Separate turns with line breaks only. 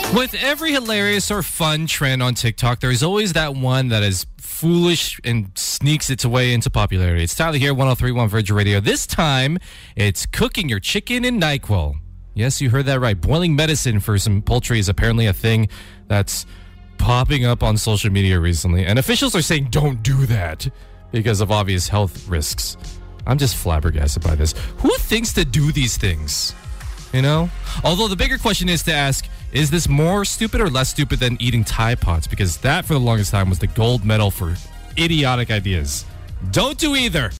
With every hilarious or fun trend on TikTok, there's always that one that is foolish and sneaks its way into popularity. It's Tyler here, 103.1 Virgin Radio. This time, it's cooking your chicken in NyQuil. Yes, you heard that right. Boiling medicine for some poultry is apparently a thing that's popping up on social media recently. And officials are saying don't do that because of obvious health risks. I'm just flabbergasted by this. Who thinks to do these things? You know? Although the bigger question is to ask, is this more stupid or less stupid than eating Tide Pods? Because that, for the longest time, was the gold medal for idiotic ideas. Don't do either.